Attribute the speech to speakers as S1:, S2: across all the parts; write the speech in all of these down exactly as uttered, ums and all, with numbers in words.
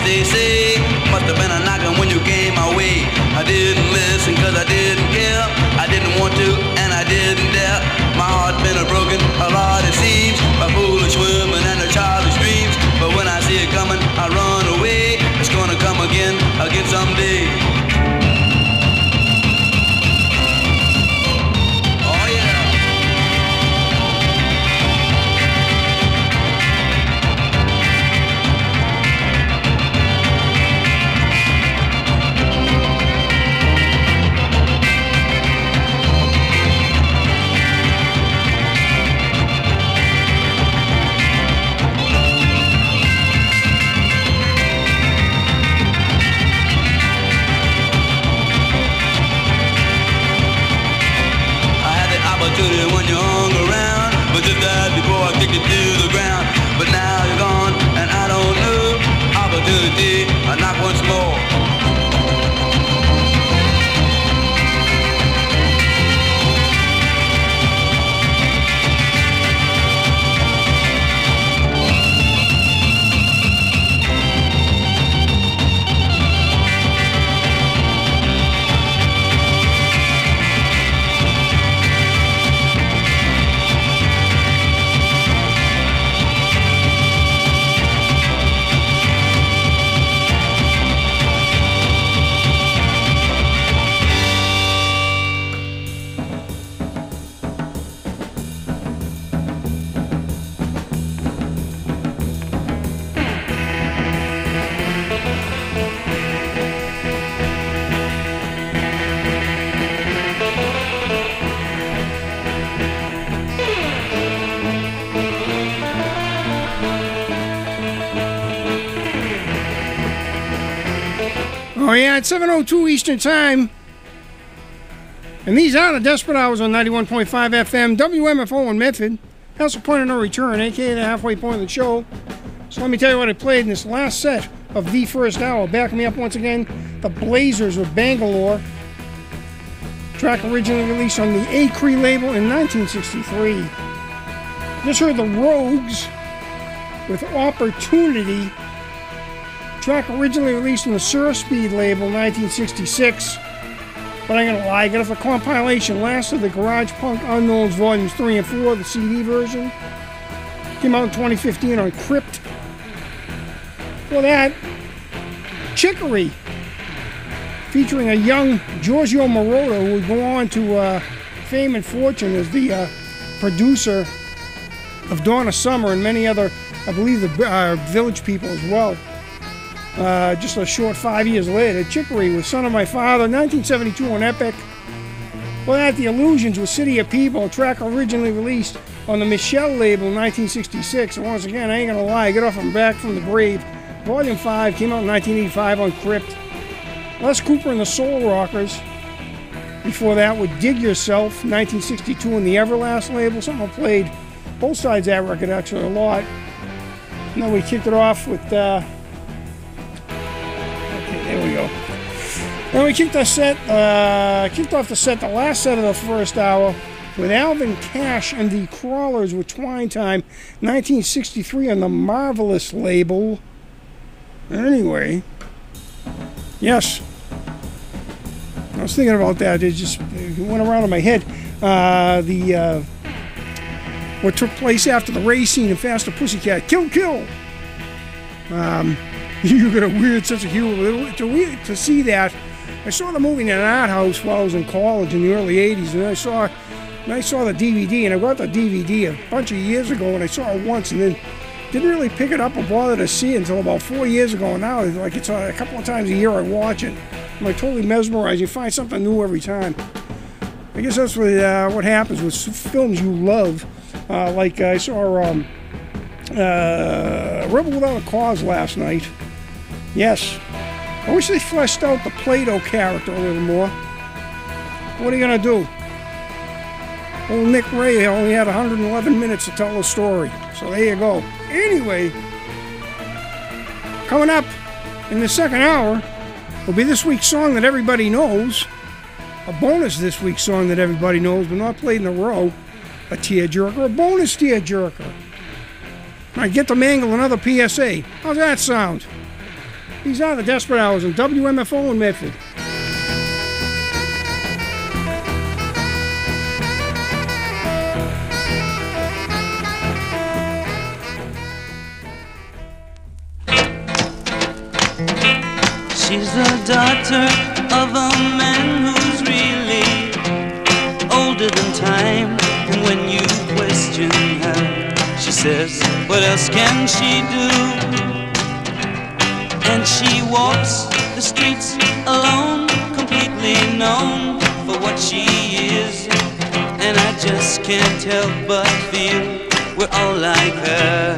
S1: they say. Must have been a knocking when you came my way. I didn't listen cause I didn't care. I didn't want to and I didn't dare. My heart's been a broken, a lot it seems. My foolish women and their childish dreams. But when I see it coming, I run away. It's gonna come again, again someday. When you hung around, but just died before I kicked it to the ground. But now you're gone, and I don't know. Opportunity, I knock once more.
S2: Oh, yeah, it's seven oh two Eastern Time. And these are the Desperate Hours on ninety-one point five F M, W M F O in Medford. That's the point of no return, a k a the halfway point of the show. So let me tell you what I played in this last set of the first hour. Backing me up once again, the Blazers with Bangalore. Track originally released on the Acree label in nineteen sixty-three. Just heard the Rogues with Opportunity. Track originally released on the Surf Speed label, nineteen sixty-six. But I'm gonna lie, I got it for compilation. Last of the Garage Punk Unknowns Volumes three and four, the C D version. Came out in twenty fifteen on Crypt. For that, Chicory, featuring a young Giorgio Moroder, who would go on to uh, fame and fortune as the uh, producer of Donna Summer and many other, I believe, the uh, Village People as well. Uh, just a short five years later, Chicory was Son of My Father, nineteen seventy-two on Epic. Well, that, The Illusions with City of People, a track originally released on the Michelle label, nineteen sixty-six. And once again, I ain't gonna lie, Get Off from Back from the Grave. Volume five came out in nineteen eighty-five on Crypt. Les Cooper and the Soul Rockers. Before that, with Dig Yourself, nineteen sixty-two on the Everlast label. Something I played both sides of that record actually a lot. And then we kicked it off with. Uh, There we go. Then we kicked, the set, uh, kicked off the set, the last set of the first hour, with Alvin Cash and the Crawlers with Twine Time, nineteen sixty-three on the Marvelous label. Anyway, yes. I was thinking about that. It just it went around in my head. Uh, the uh, what took place after the race scene in Faster Pussycat. Kill, kill! Um... You got a weird sense of humor. To, to see that, I saw the movie in an art house while I was in college in the early eighties, and I saw, and I saw the D V D, and I got the D V D a bunch of years ago, and I saw it once, and then didn't really pick it up or bother to see it until about four years ago. And now, like it's a, a couple of times a year I watch it. I'm like totally mesmerized. You find something new every time. I guess that's what uh, what happens with films you love. Uh, like I saw um, uh, Rebel Without a Cause last night. Yes. I wish they fleshed out the Plato character a little more. What are you going to do? Old Nick Ray only had one hundred eleven minutes to tell a story. So there you go. Anyway, coming up in the second hour will be this week's song that everybody knows. A bonus this week's song that everybody knows, but not played in a row. A tearjerker, a bonus tearjerker. I get to mangle another P S A. How's that sound? These are the Desperate Hours on W M F O in Medford.
S3: She's the daughter of a man who's really older than time. And when you question her, she says, what else can she do? And she walks the streets alone, completely known for what she is. And I just can't help but feel we're all like her.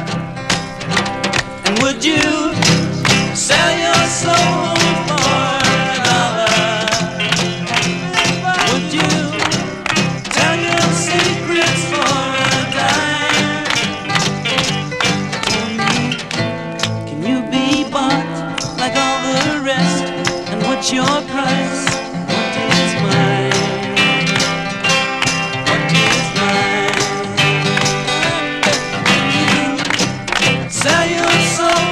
S3: And would you sell your soul for a dollar? Would you tell your secrets for a dime? Tell me, can you be bought like all the rest? And what's your price? What is mine? What is mine? Sell your soul.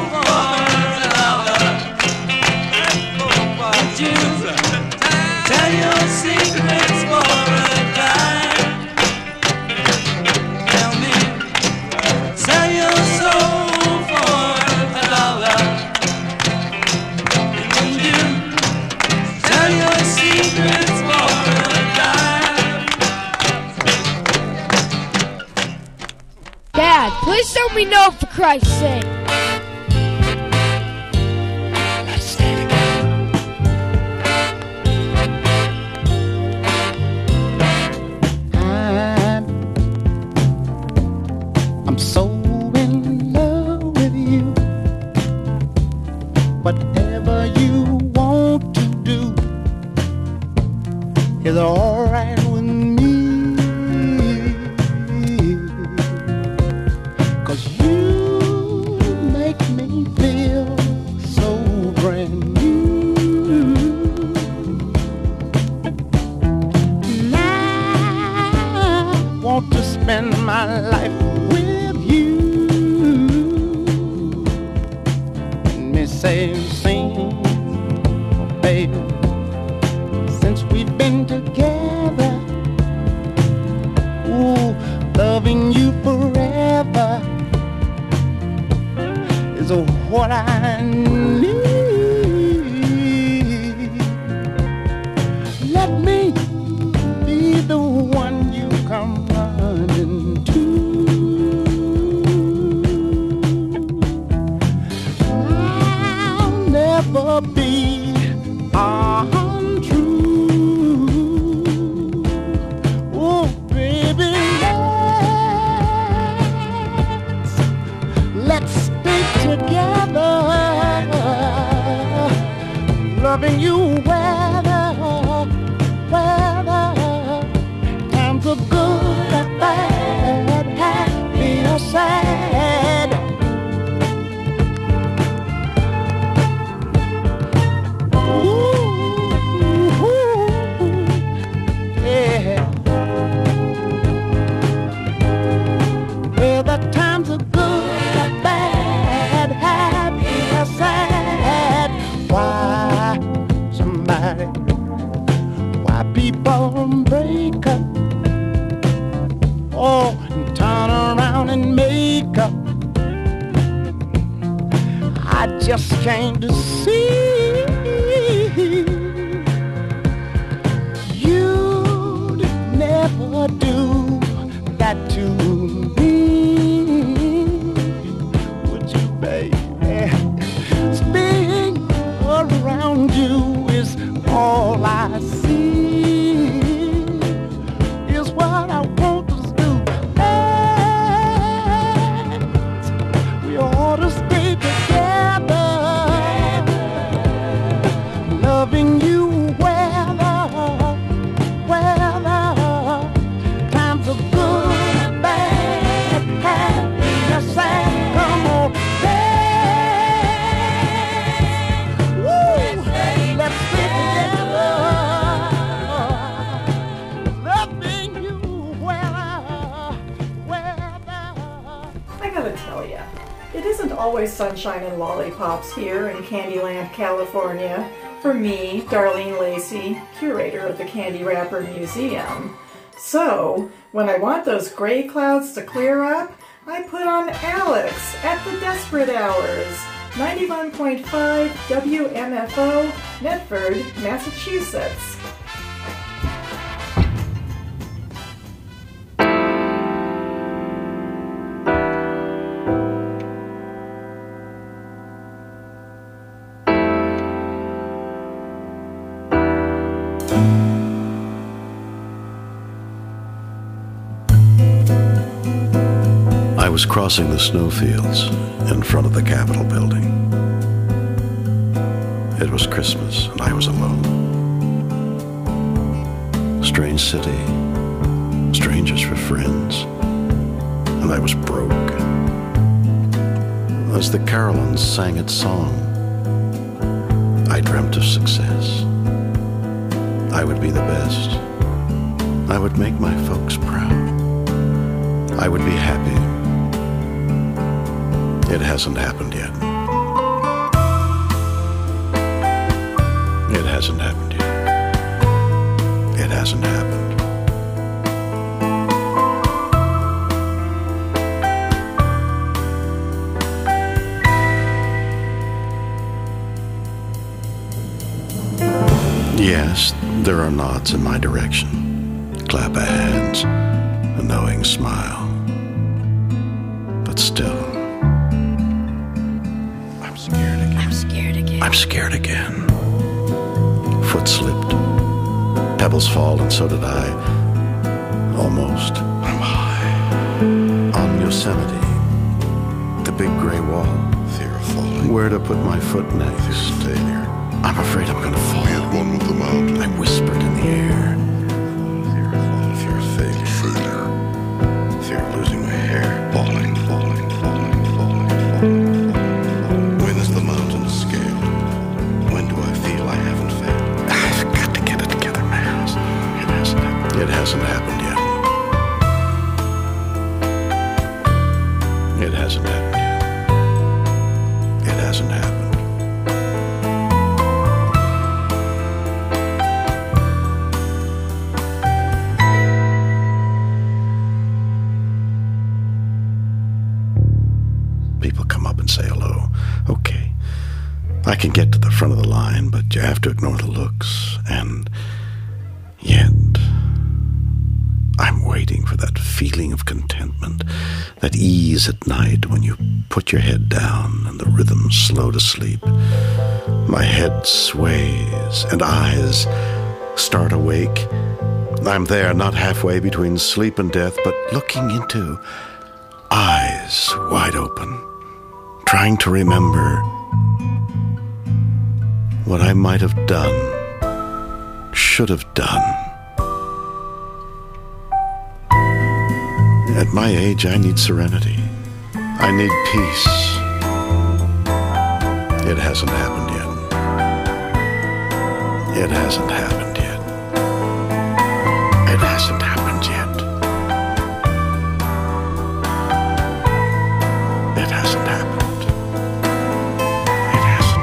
S3: Tell your secrets for a dime. Tell me, sell your soul for a dollar. And you tell your secrets for a dime.
S4: Dad, please tell me no for Christ's sake.
S5: Whatever you want to do is all right with me, 'cause you make me feel so brand new. And I want to spend my life with you. And me say, sing, oh baby, since we've been together, ooh, loving you forever is what I need. Let me be the one you come running to. I'll never be untrue. Oh, baby, let's, let's stay together, loving you weather, weather, times are good or bad, happy or sad. Ooh, yeah. Whether times are good or bad, happy or sad. Why somebody, why people break up, oh, and turn around and make up? I just can't see you'd never do that to me, would you, baby? Being around you is all I see, is what I want to do. Let's, we ought to stay together,
S6: always sunshine and lollipops here in Candyland, California, for me, Darlene Lacey, curator of the Candy Wrapper Museum. So, when I want those gray clouds to clear up, I put on Alex at the Desperate Hours, ninety-one point five W M F O, Medford, Massachusetts.
S7: I was crossing the snowfields in front of the Capitol building. It was Christmas and I was alone. Strange city, strangers for friends, and I was broke. As the Carolines sang its song, I dreamt of success. I would be the best. I would make my folks proud. I would be happy. It hasn't happened yet. It hasn't happened yet. It hasn't happened. Yes, there are nods in my direction, clap of hands, a knowing smile. But still, I'm scared again.
S4: I'm scared again.
S7: I'm scared again. Foot slipped, pebbles fall, and so did I. Almost. I'm high. On Yosemite, the big gray wall. Fear of falling. Where to put my foot next? Fear of failure. I'm afraid I'm gonna fall. We had one with the mountain. I whispered in the air. Fear of falling. Fear of failure. Failure. Fear of losing my hair. Falling, falling, falling, falling, falling, falling. When is the mountain scaled? When do I feel I haven't failed? I've got to get it together, man. It hasn't happened. It hasn't happened yet. It hasn't happened yet. It hasn't happened. People come up and say hello. Okay. I can get to the front of the line, but you have to ignore the looks. And yet, I'm waiting for that feeling of contentment, that ease at night when you put your head down and the rhythm's slow to sleep. My head sways and eyes start awake. I'm there, not halfway between sleep and death, but looking into eyes wide open, trying to remember what I might have done, should have done. At my age, I need serenity. I need peace. It hasn't happened yet. It hasn't happened yet. It hasn't happened yet. It hasn't happened. It hasn't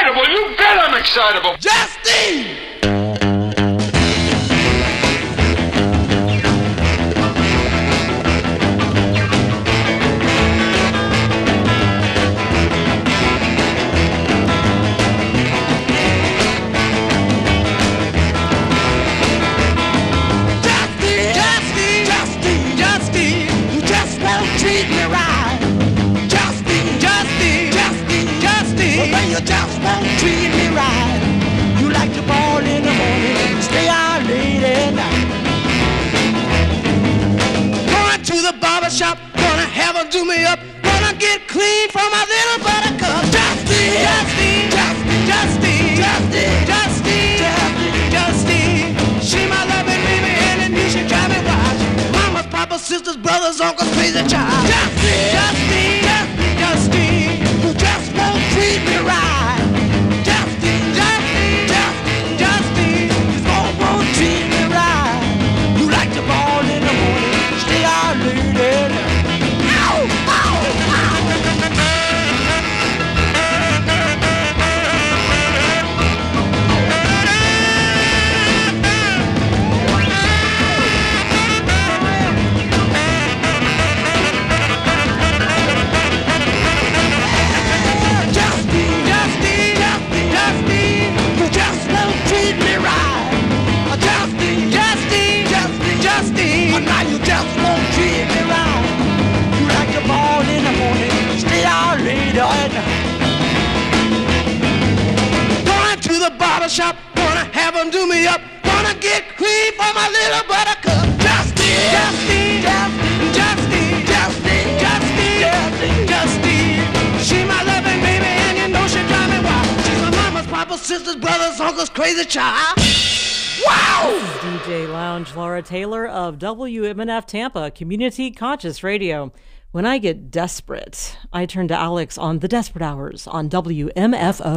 S8: excitable. You bet I'm excitable.
S3: Justin! You just won't treat me right. You like to ball in the morning, stay out late at night. Going to the barber shop, gonna have her do me up, gonna get clean from my little buttercup. Justy, Justy, Justy, Justy, Justy, Justy, Justy, Justy. She my loving baby and it means she drive me wild. Mama's, papa's, sisters, brothers, uncles, crazy child. Justy, Justy, Justy, Justy. You just won't treat me right. Justy, Justy, Justy, Justy. You just won't treat me right. You like to ball in the morning, stay out late at night. Ow, ow, now you just won't treat me right. You like to ball in the morning, stay out late at night. Going to the barber shop, gonna have them do me up, gonna get clean for my little buttercup. Justy, Justy, Justy, Justy, Justy, Justy, Justy, Justy. She my loving baby and you know she drive me wild. She's my mama's, papa's, sisters, brothers, uncles, crazy child. Wow!
S9: This is D J Lounge Laura Taylor of W M N F Tampa, Community Conscious Radio. When I get desperate, I turn to Alex on The Desperate Hours on W M F O.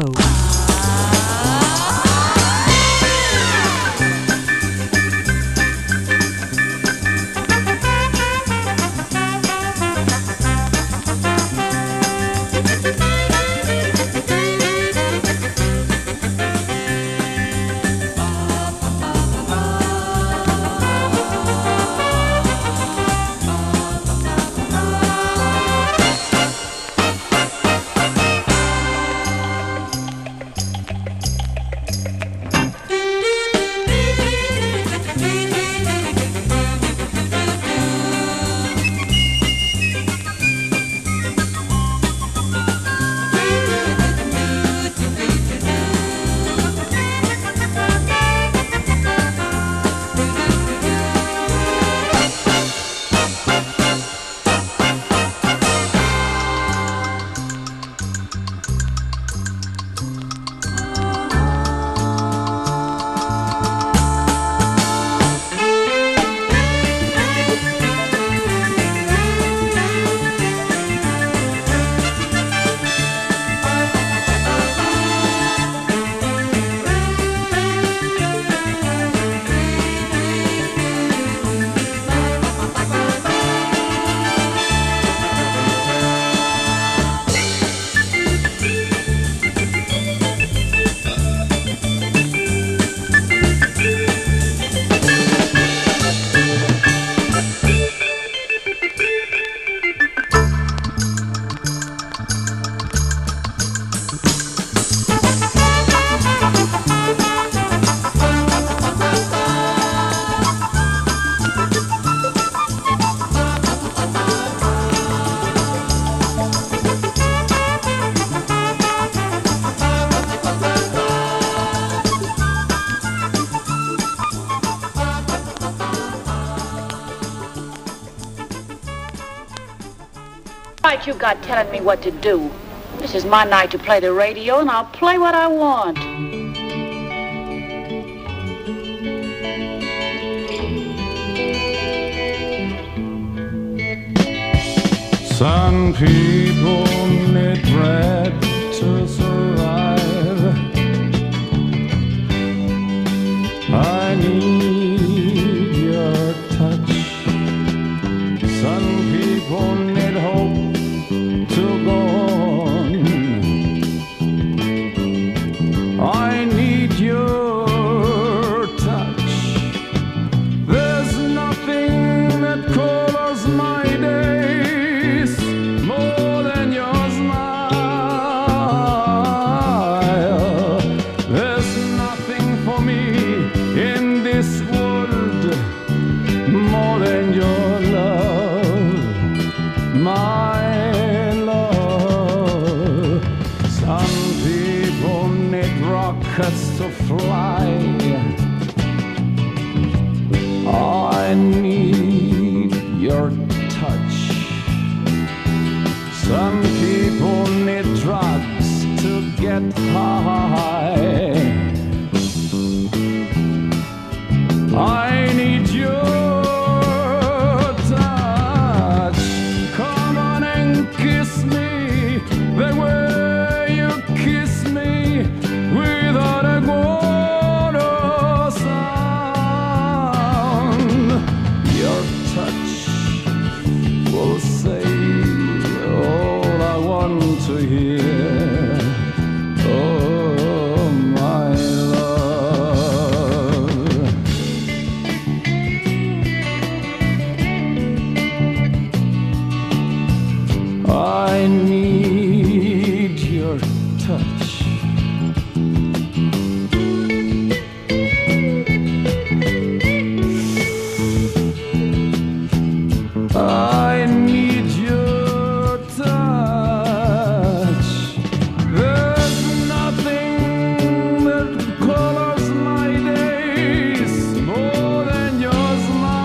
S10: You got telling me what to do. This is my night to play the radio, and I'll play what I want.
S11: Some people need bread to survive. I need your touch. Some people need hope to go on. rockets to fly. I need your touch. Some people need drugs to get high. I need your touch. Come on and kiss me the way you kiss me, without a quarter sound. Your touch will say all I want to hear. Oh, my love. I need your touch. I need your touch. There's nothing that colors my days more than your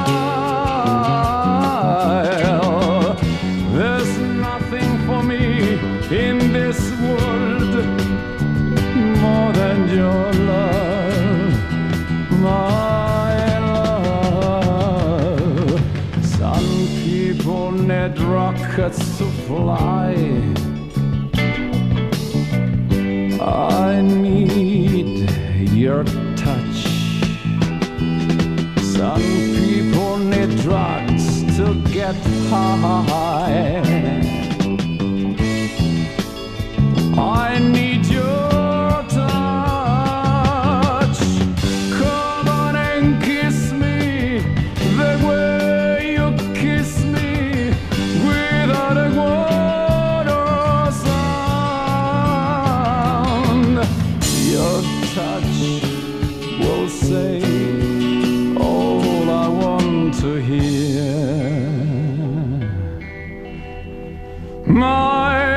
S11: smile. There's nothing for me in this world more than your love, my love. Some people need rockets to fly. I need your touch. Some people need drugs to get high. I need your touch. Come on and kiss me the way you kiss me, without a quarter sound. Your touch will say all I want to hear. My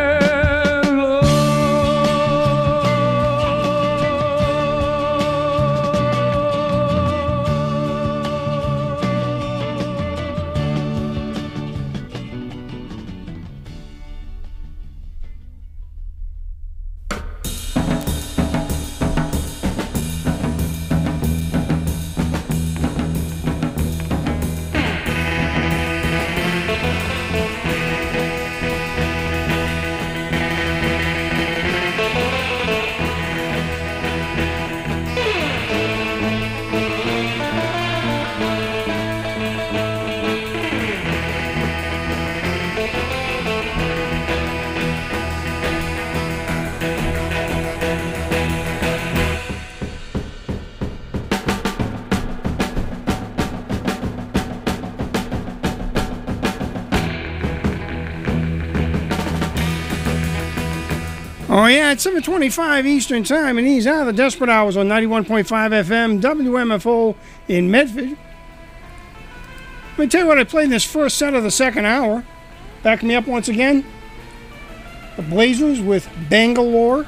S2: Oh, yeah, it's seven twenty-five Eastern Time, and these are the Desperate Hours on ninety-one point five F M, W M F O in Medford. Let me tell you what I played in this first set of the second hour. Back me up once again. The Blazers with Bangalore.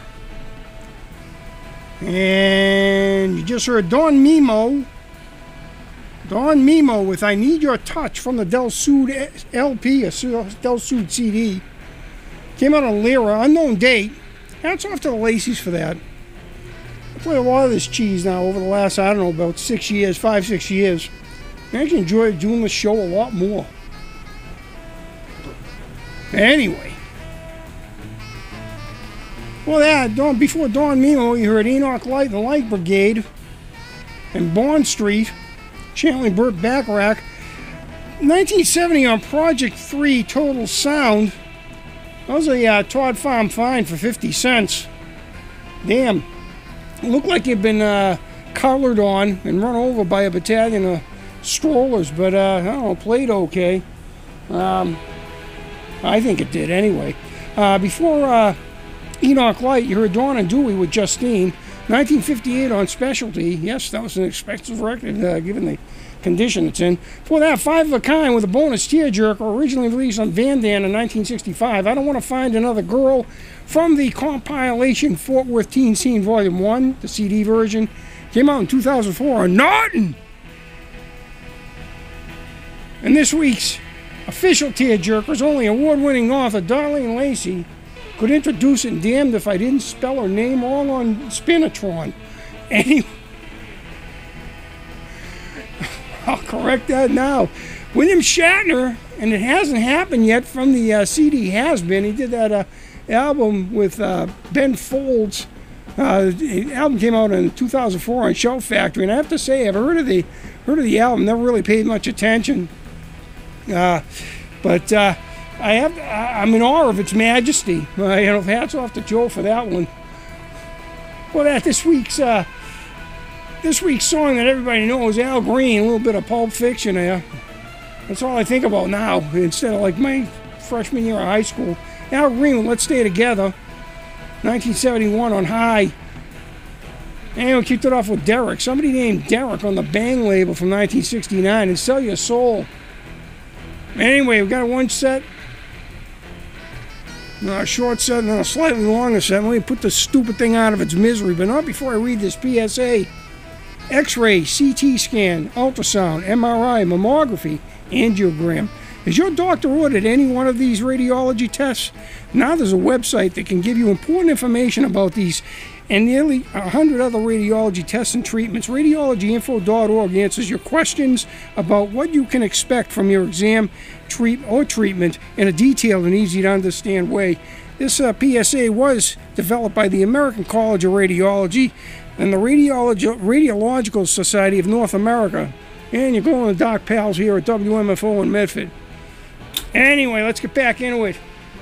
S2: And you just heard Don Mimo. Don Mimo with I Need Your Touch from the Del Sud L P, a Del Sud C D. Came out on Lyra, unknown date. Hats off to the Lacey's for that. I play a lot of this cheese now over the last, I don't know, about six years, five, six years. I actually enjoy doing the show a lot more. Anyway. Well, yeah, Dawn, before Don Mimo, you heard Enoch Light and the Light Brigade and Bond Street, channeling Burt Bacharach. nineteen seventy on Project three, Total Sound. That was a uh, Todd Farm fine for fifty cents. Damn. It looked like you'd been uh, collared on and run over by a battalion of strollers, but uh, I don't know, played okay. Um, I think it did anyway. Uh, before uh, Enoch Light, you heard Dawn and Dewey with Justine. nineteen fifty-eight on Specialty. Yes, that was an expensive record, uh, given the condition it's in. For that, Five of a Kind with a bonus tearjerker, originally released on Van Dan in nineteen sixty-five. I Don't Want to Find Another Girl from the compilation Fort Worth Teen Scene Volume one, the C D version. Came out in two thousand four on Norton. And this week's official tearjerkers, only award-winning author Darlene Lacey could introduce it, and damned if I didn't spell her name wrong on Spinatron. Anyway, I'll correct that now. William Shatner, and it hasn't happened yet from the uh, C D Has Been. He did that uh, album with uh, Ben Folds. Uh, the album came out in two thousand four on Shout Factory, and I have to say, I've heard of the heard of the album, never really paid much attention. Uh, but uh, I have, I'm in awe of its majesty. Uh, you know, hats off to Joe for that one. Well, that this week's uh, this week's song that everybody knows, Al Green, a little bit of Pulp Fiction there. That's all I think about now, instead of like my freshman year of high school. Al Green with Let's Stay Together, nineteen seventy-one on High. And we kicked it off with Derek, somebody named Derek on the Bang label from nineteen sixty-nine, and Sell Your Soul. Anyway, we've got a one set, a short set, and then a slightly longer set. Let me put the stupid thing out of its misery, but not before I read this P S A. X-ray, C T scan, ultrasound, M R I, mammography, angiogram. Has your doctor ordered any one of these radiology tests? Now there's a website that can give you important information about these and nearly one hundred other radiology tests and treatments. radiology info dot org answers your questions about what you can expect from your exam treat or treatment in a detailed and easy-to-understand way. This uh, P S A was developed by the American College of Radiology and the Radiologi- Radiological Society of North America. And you're going to Doc Pals here at W M F O in Medford. Anyway, let's get back into it.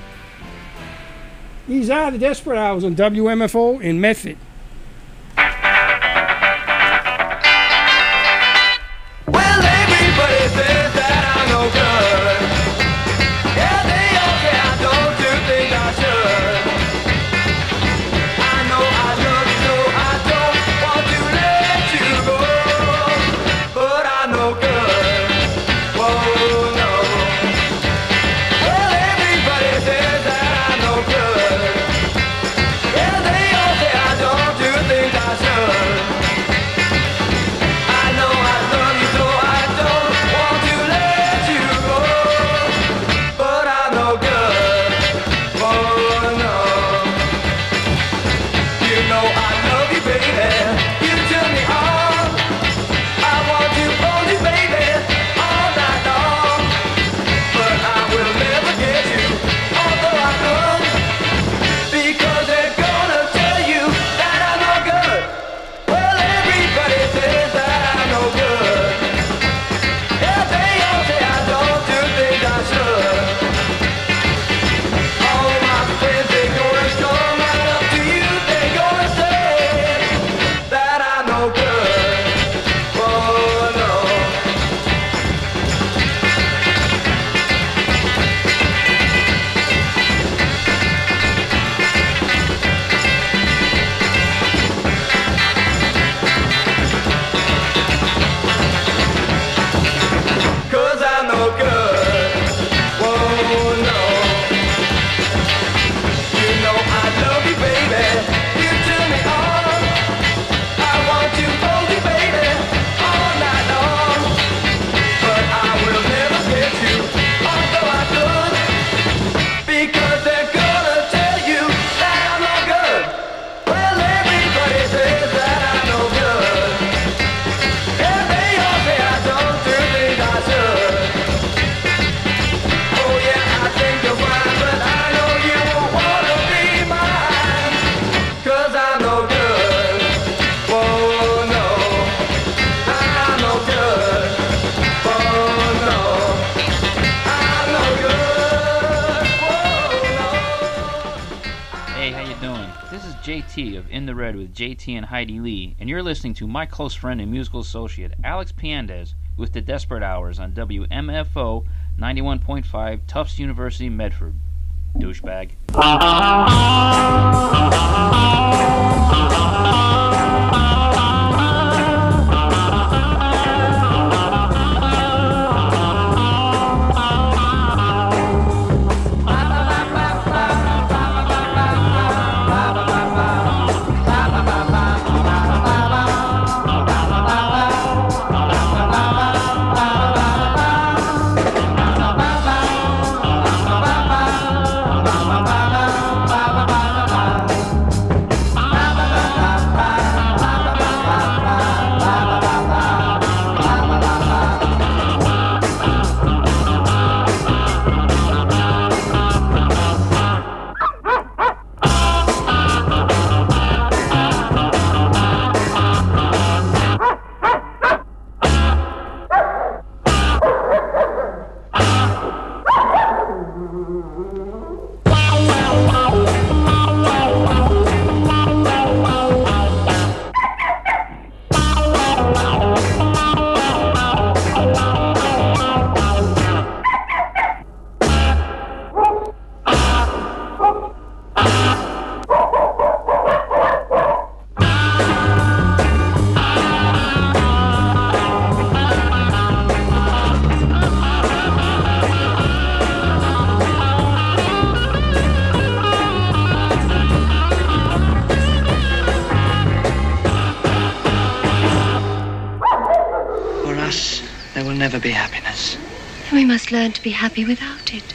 S2: These are the Desperate Hours on W M F O in Medford.
S3: Well, everybody says that I'm no good. Yeah, they all say I don't do things I should. I know I love you, so I don't want to let you go. But I'm no good. Whoa, no. Well, everybody says that I'm no good. Yeah, they all say I don't do things I should. I know I love you, so I don't want to let you go. But I'm no good. Oh no. You know I love you, baby. You turn me on. I want to hold you, baby, all night long. But I will never get you, although I could. Because they're gonna tell you that I'm no good. Well, everybody says that I'm no good. Yeah, they all say I don't do things I should. All my friends, they gonna come right up to you. They gonna say that I'm no good. Oh no. Cause I'm no good. Whoa, no. You know I love you, baby. You turn me on. I want to hold you, baby, all night long. But I will never get you, although I could. Because they're gonna tell you that I'm no good. Well, everybody says that I'm no good. Yeah, they all say I don't do things I should. Oh yeah, I think you're fine, but I know you won't wanna be mine. Cause I'm no good. Whoa, no. I'm no good. Oh no. I'm no good. Whoa, no.
S12: Hey, how you doing? This is J T of In the Red with J T and Heidi Lee, and you're listening to my close friend and musical associate, Alex Piandez, with the Desperate Hours on W M F O ninety-one point five, Tufts University, Medford. Douchebag.
S13: never be happiness.
S14: We must learn to be happy without it.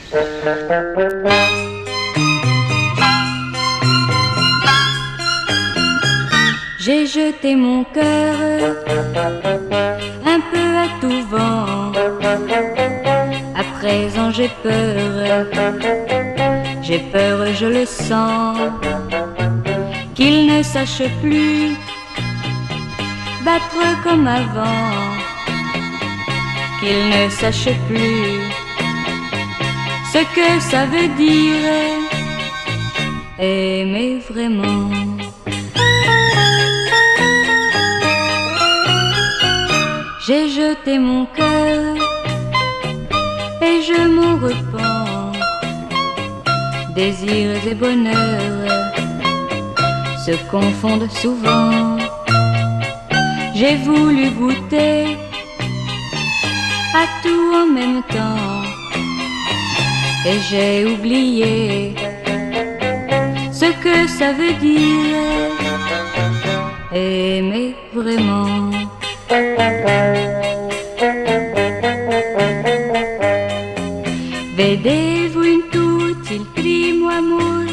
S15: J'ai jeté mon cœur un peu à tout vent. À présent j'ai peur, j'ai peur, je le sens, qu'il ne sache plus battre comme avant, qu'il ne sache plus ce que ça veut dire aimer vraiment. J'ai jeté mon cœur et je m'en repens. Désirs et bonheurs se confondent souvent. J'ai voulu goûter à tout en même temps et j'ai oublié ce que ça veut dire aimer vraiment. Vedevo in tutti il primo amore,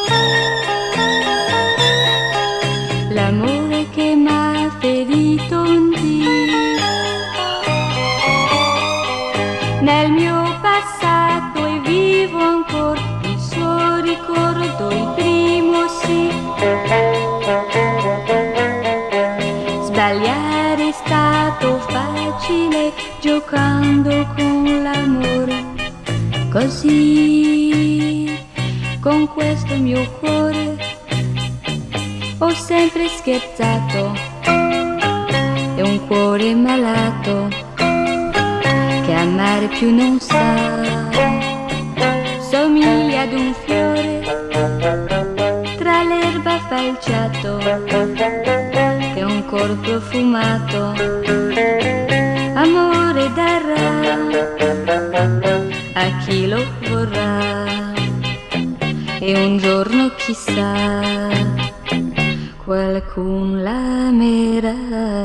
S15: l'amore che m'ha ferito un dì. Nel mio passato e vivo ancora il suo ricordo, il primo sì. Sbagliare è stato facile giocando con l'amore. Così, con questo mio cuore, ho sempre scherzato. È un cuore malato che amare più non sa. Somiglia ad un fiore tra l'erba falciato, che è un cor profumato. Amore darà a chi lo vorrà e un giorno chissà qualcun l'amerà.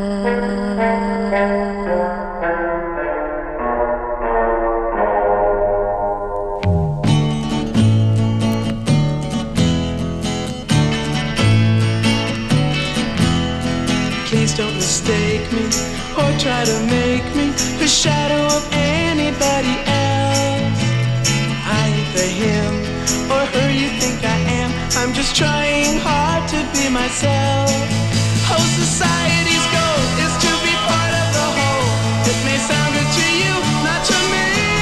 S3: Please don't mistake me or try to make me the shadow of anybody else. I ain't the him or her you think I am. I'm just trying hard to be myself. Oh, society's goal is to be part of the whole. It may sound good to you, not to me.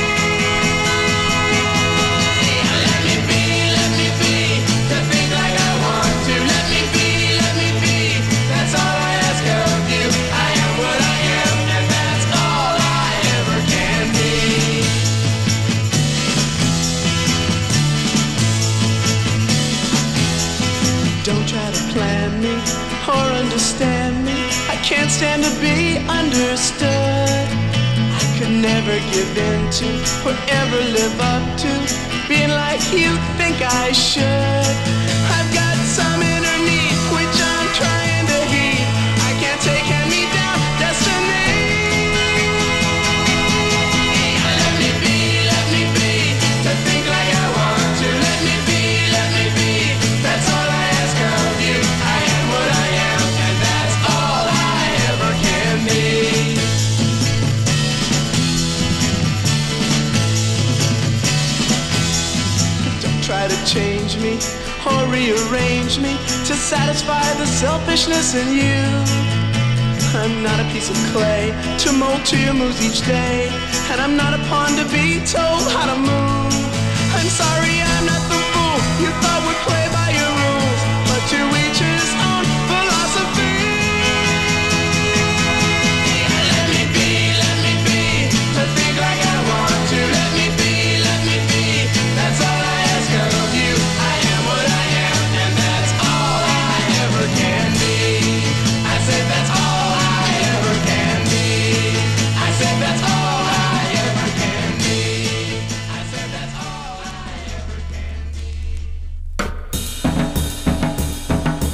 S3: Let me be, let me be, to think like I want to. Let me be, let me be, that's all I ask of you. I am what I am, and that's all I ever can be. Don't try to plan me or understand me. I can't stand to be understood. I could never give in to or ever live up to being like you think I should. I've got some inner need which I'm trying to heed. I can't take hand-me-down destiny. Let me be, let me be, to think like I want to. Let me be, let me be, that's all I ask of you. I am what I am, and that's all I ever can be. Don't try to change me or rearrange me to satisfy the selfishness in you. I'm not a piece of clay to mold to your moves each day, and I'm not a pawn to be told how to move. I'm sorry I'm not the fool you thought would play by your rules, but to each his own philosophy. Let me be, let me be, to think like I want to. Let me be, let me be, that's all I ask of you. I am what I am, and that's all I ever can be. I said that's all I ever can be. I said that's all I ever can be. I said that's all I ever can be.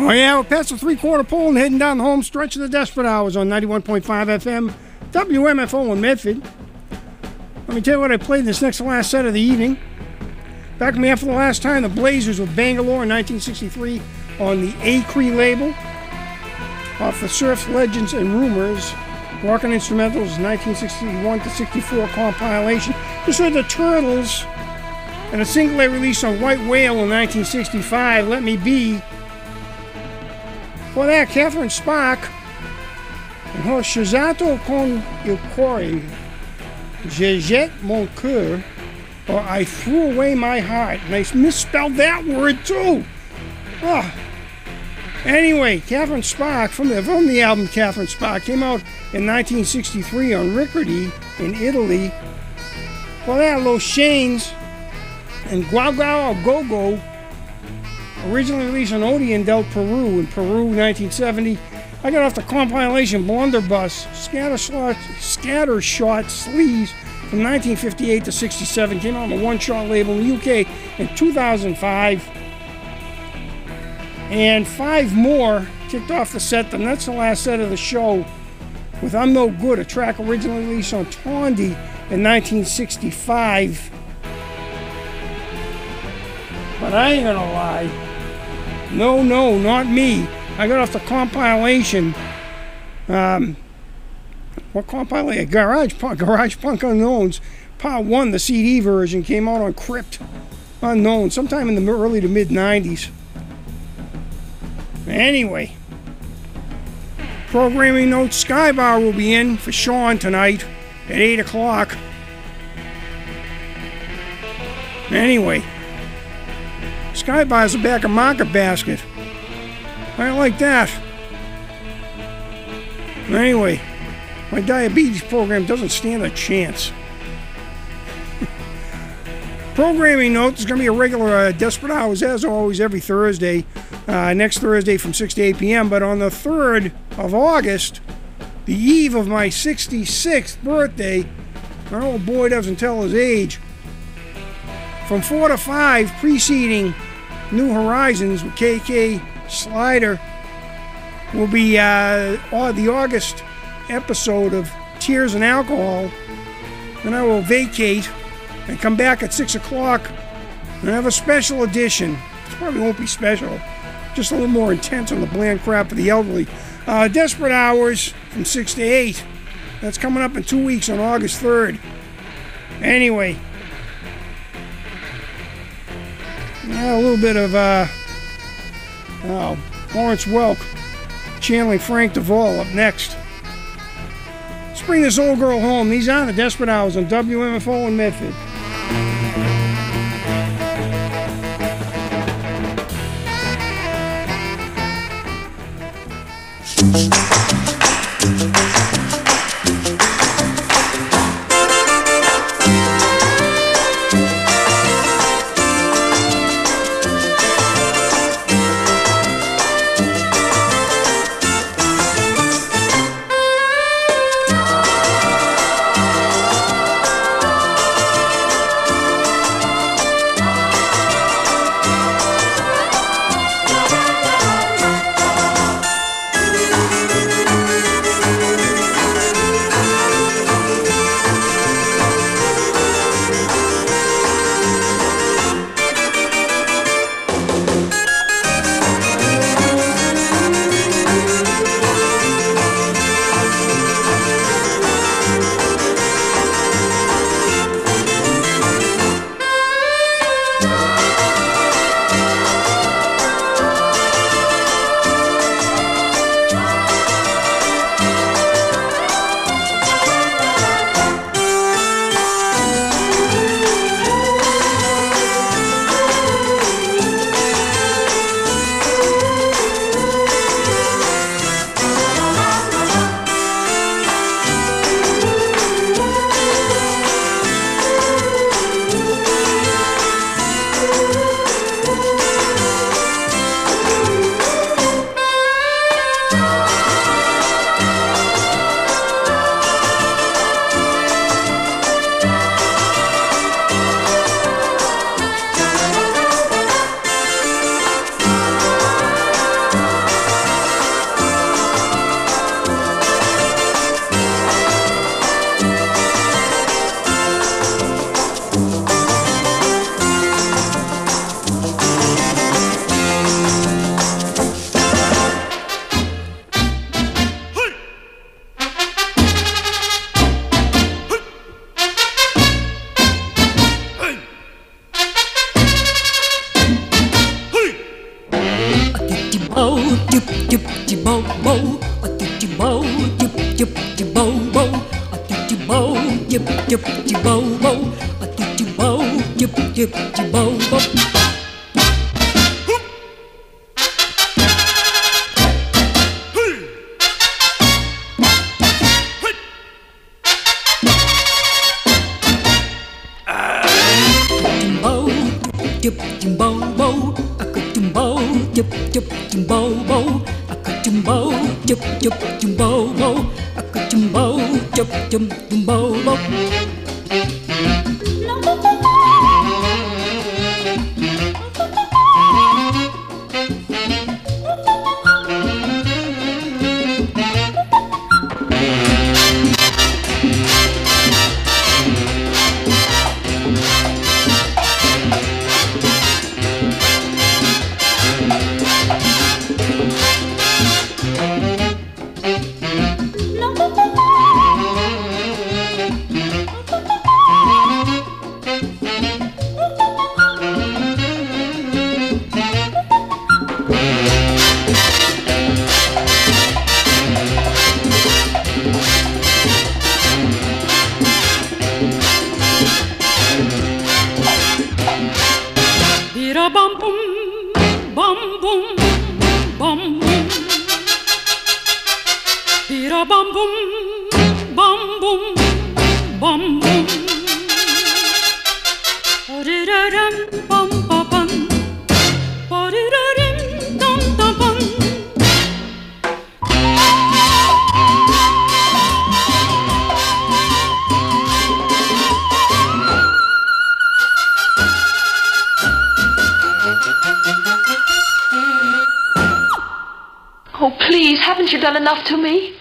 S2: Oh, yeah, we're past the three-quarter pole and heading down the home stretch of the Desperate Hours on ninety-one point five F M, W M F O in Medford. Let me tell you what I played this next to last set of the evening. Back me after the last time, the Blazers with Bangalore in nineteen sixty-three on the Acree label. Off the Surfs, Legends, and Rumors, Rockin' Instrumentals nineteen sixty-one to sixty-four compilation. Just heard the Turtles and a single they released on White Whale in nineteen sixty-five, Let Me Be. For that, Catherine Spark and her Shazato con il cuore, Je jette mon cœur, or I threw away my heart. And I misspelled that word too. Oh. Anyway, Catherine Spark from the, from the album Catherine Spark came out in nineteen sixty-three on Riccardi in Italy. For that, Los Shanes and Guau Go Go, originally released on Odeon del Peru in Peru, nineteen seventy. I got off the compilation Blunderbuss, Scatter Shot, Scatter Shot Sleeves from nineteen fifty-eight to sixty-seven. Came out on the One Shot label in the U K in two thousand five. And five more kicked off the set, and that's the last set of the show with I'm No Good, a track originally released on Tondi in nineteen sixty-five. But I ain't gonna lie. No, no, not me. I got off the compilation. Um, what compilation? Garage Punk, Garage Punk Unknowns. Part one, the C D version, came out on Crypt Unknown sometime in the early to mid nineties. Anyway, programming notes, Skybar will be in for Sean tonight at eight o'clock. Anyway, Skybar's the back of Market Basket. I like that. Anyway, my diabetes program doesn't stand a chance. Programming notes, is going to be a regular uh, Desperate Hours, as always, every Thursday. Uh, next Thursday from six to eight p.m. But on the third of August, the eve of my sixty-sixth birthday, my old boy doesn't tell his age, from four to five, preceding New Horizons with K K Slider, will be uh, the August episode of Tears and Alcohol. Then I will vacate and come back at six o'clock and have a special edition. It probably won't be special, just a little more intense on the bland crap of the elderly. Uh, Desperate Hours from six to eight. That's coming up in two weeks on August third. Anyway, yeah, a little bit of uh, oh, Lawrence Welk channeling Frank Duvall up next. Let's bring this old girl home. These are the Desperate Hours on W M F O in Medford.
S13: chip chip bo bo, a chip chip bo, chip chip chip bo bo, a chip chip bo, chip chip chip bo bo. Chip chim bo bo, a ka chim bo, chip chip chim bo bo, a ka chim bo, chip chip chim bo bo, a ka chim bo, chip chim chim bo bo.
S16: Oh, please, haven't you done enough to me?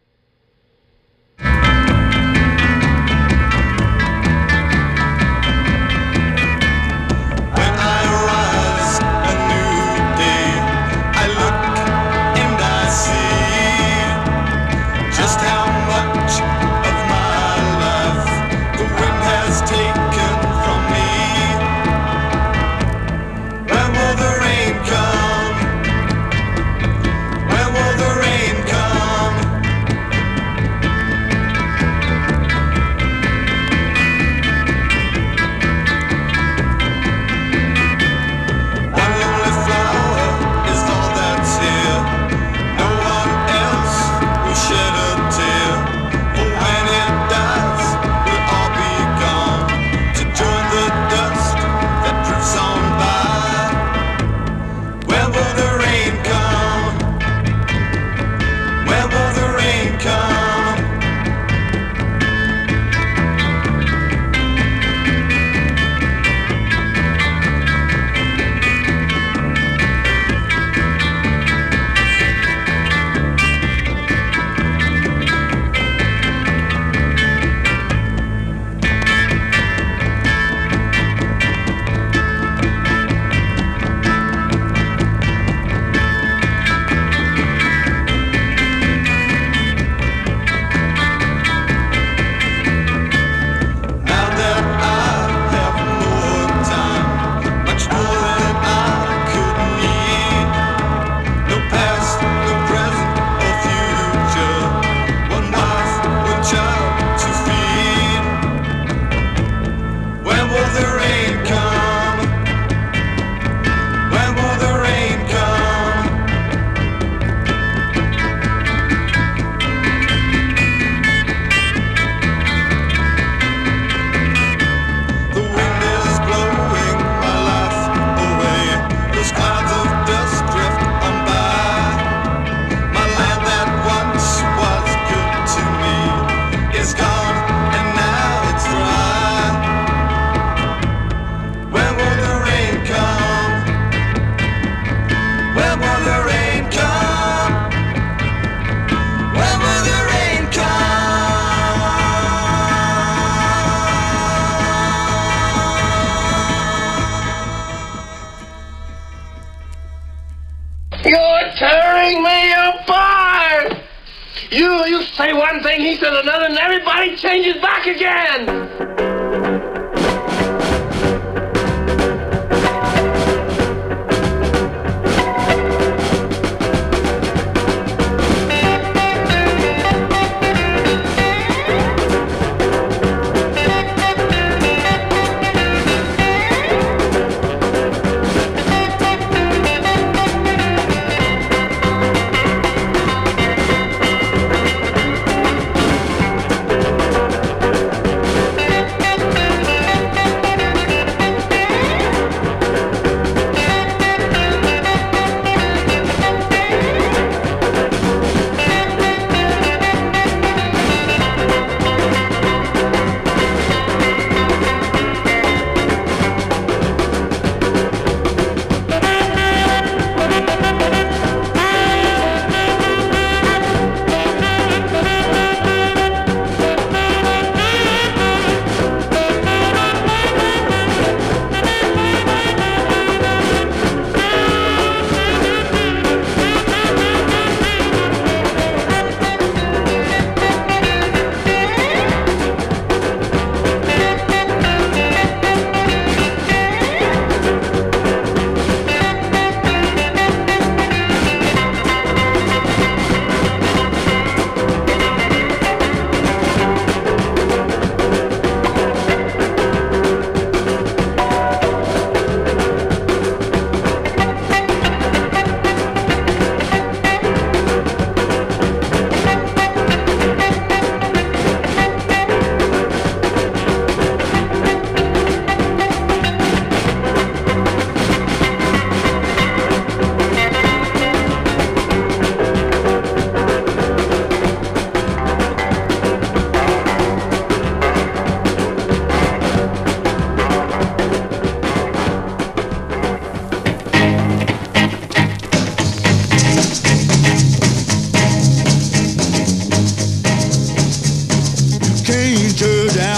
S17: You're tearing me apart! You, you say one thing, he says another, and everybody changes back again!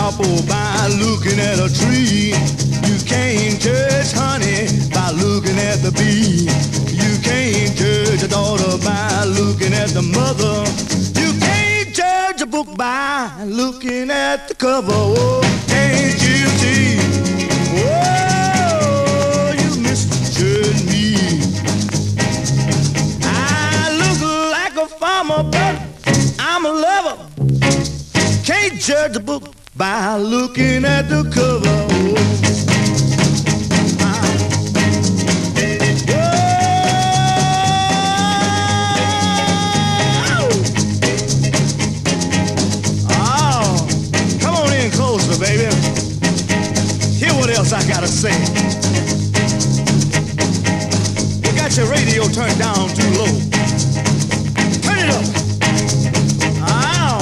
S18: apple by looking at a tree. You can't judge honey by looking at the bee. You can't judge a daughter by looking at the mother. You can't judge a book by looking at the cover. Oh, can't you see? Oh, you misjudged me. I look like a farmer, but I'm a lover. Can't judge a book by looking at the cover. Oh. Baby, hear what else I gotta say. You got your radio turned down too low. Turn it up. Ow.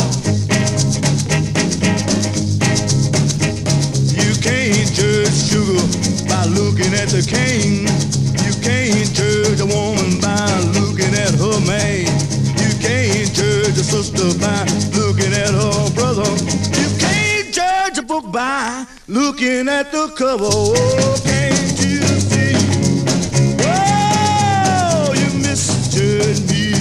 S18: You can't judge sugar by looking at the cane. You can't judge a woman by looking at her man. You can't judge a sister by looking at her brother. You can't judge a book by looking at the cover. Oh, can't you see? Oh, you misjudged me.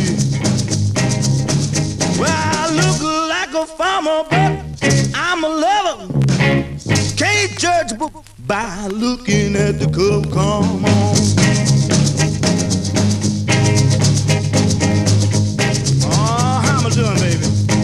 S18: Well, I look like a farmer, but I'm a lover. Can't judge a book by looking at the cover. Come on. Oh, how am I doing, baby?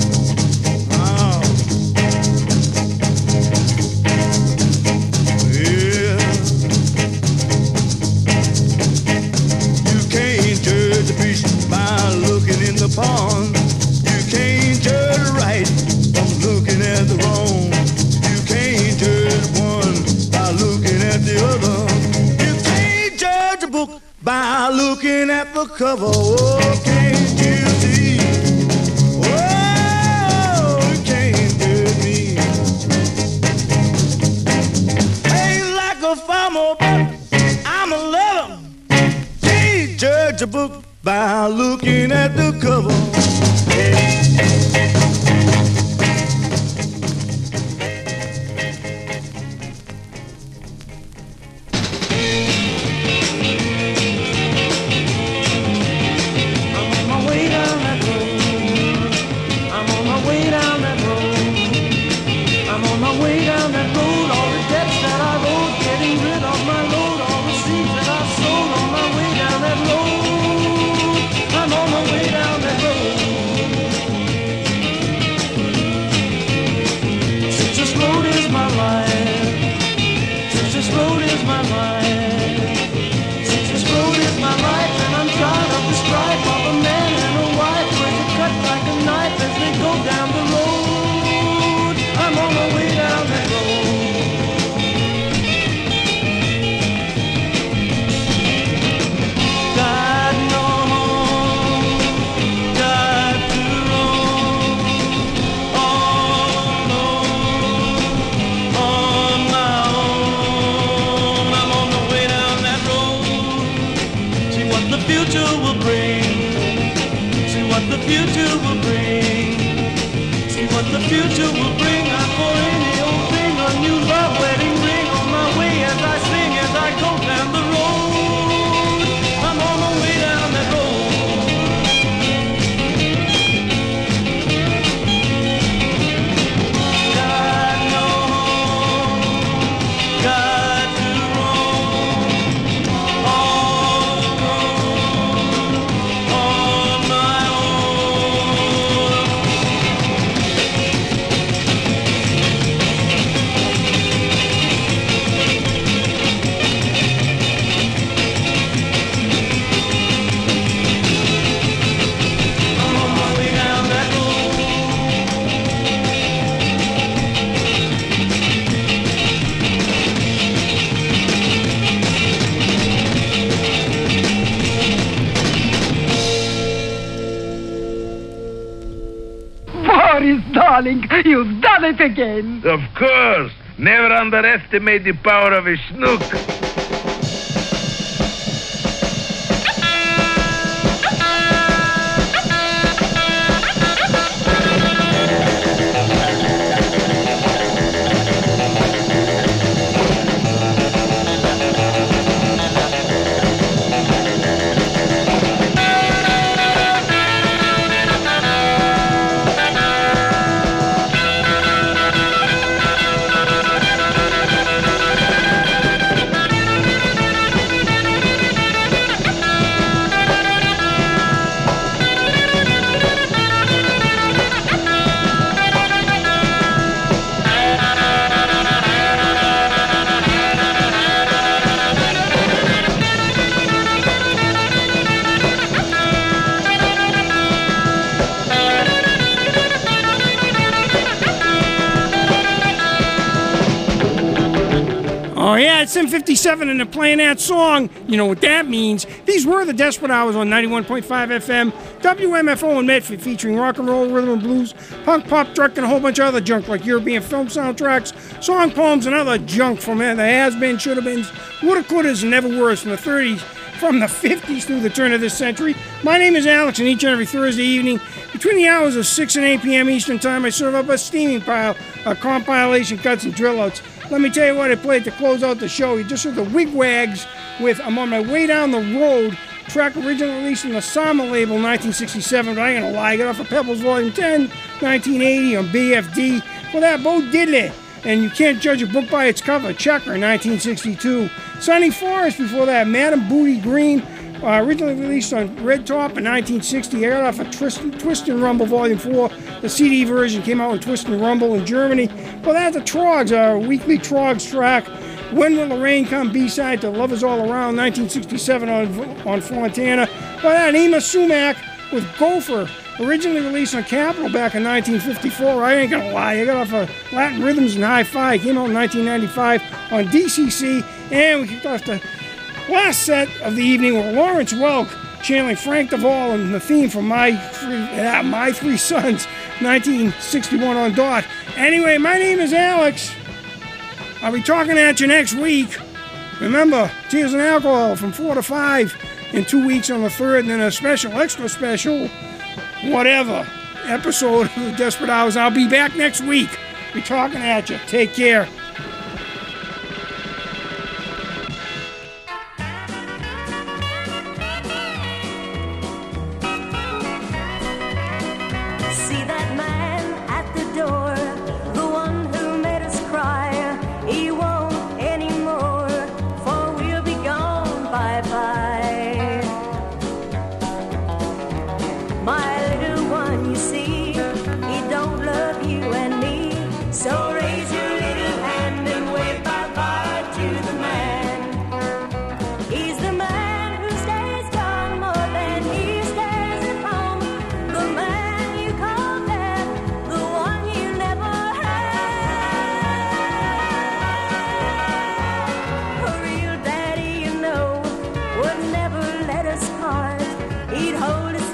S18: Pond. You can't judge right from looking at the wrong. You can't judge one by looking at the other. You can't judge a book by looking at the cover. Oh, can't you see? Oh, you can't judge me. Ain't like a farmer, but I'm a lover. Can't judge a book by looking at the cover.
S3: I'm on my way down that road. I'm on my way down that road. I'm on my way down that road. All the debts that I owed, getting rid of my load. All the seeds that I sowed on my way down that road. I'm on my way down that road. Since this road is my life, since this road is my life, since this road is my life, and I'm tired of the strife of a man and a wife, where they cut like a knife as they go down the road. I'm on my way down that road. The future will bring. See what the future will bring. I'm for any old thing, a new love wedding ring on my way as I sing, as I go down the road. I'm on my way down that road. Got no home, got to roam, all alone, on my own. I'm on my way down that road.
S19: Boris, darling, you've done it again.
S8: Of course. Never underestimate the power of a snook.
S2: Oh, yeah, it's seven fifty-seven and they're playing that song. You know what that means. These were the Desperate Hours on ninety-one point five F M, W M F O in Medford, featuring rock and roll, rhythm and blues, punk, pop, truck, and a whole bunch of other junk like European film soundtracks, song poems, and other junk from the has-been, should-have-beens, woulda, couldas, and never worse from the thirties, from the fifties through the turn of this century. My name is Alex, and each and every Thursday evening, between the hours of six and eight p.m. Eastern Time, I serve up a steaming pile of compilation cuts and drill outs. Let me tell you what I played to close out the show. You just heard the Wigwags with I'm on My Way Down the Road, track originally released on the Sama label nineteen sixty-seven, but I ain't gonna lie, I got off of Pebbles Volume ten, nineteen eighty on B F D. For that, Bo Diddley, and You Can't Judge a Book by Its Cover, Checker, nineteen sixty-two. Sunny Forest before that, Madam Booty Green, uh, originally released on Red Top in nineteen sixty. I got off of Twist, Twist and Rumble Volume four. The C D version came out in Twist and Rumble in Germany. Well, that's the Trogs, our weekly Trogs track. When Will the Rain Come? B-side to Lovers All Around, nineteen sixty-seven on, on Fontana. Well, that Ema Sumac with Gopher, originally released on Capitol back in nineteen fifty-four. I ain't gonna lie, I got off of Latin Rhythms and Hi-Fi. Came out in nineteen ninety-five on D C C. And we kicked off the last set of the evening with Lawrence Welk channeling Frank Duvall and the theme from My Three, uh, My Three Sons, nineteen sixty-one on Dot. Anyway, my name is Alex. I'll be talking at you next week. Remember, Tears and Alcohol from four to five in two weeks on the third, and then a special, extra special, whatever, episode of the Desperate Hours. I'll be back next week. Be talking at you. Take care.
S3: See that man